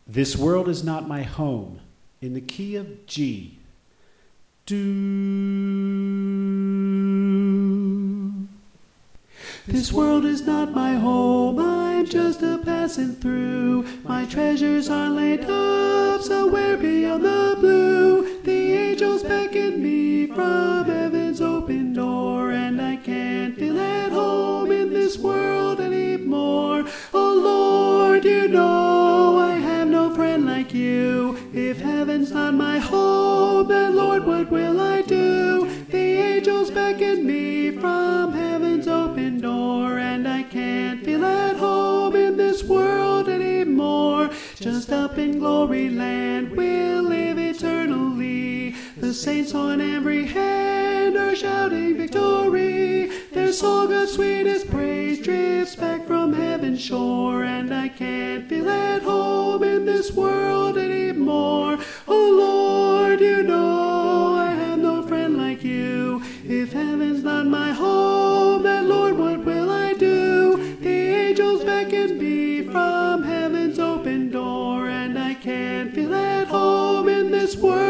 This world is not my home, in the key of G. Do. This world is not my home, I'm just a passing through. My treasures are laid up somewhere beyond the blue. The angels beckon me from heaven's open door, and I can't feel at home in this world anymore. Oh Lord, you know I have no friend like you. If heaven's not my home, then Lord, what will I do? The angels beckon me from heaven's open door, and I can't feel at home in this world anymore. Just up in glory land we'll live eternally. The saints on every hand are shouting victory. Their song of sweetest praise drifts back from heaven's shore, and I can't feel at home in this world anymore. Oh Lord, you know I have no friend like you. If heaven's not my home, then Lord, what will I do? The angels beckon me from heaven's open door, and I can't feel at home in this world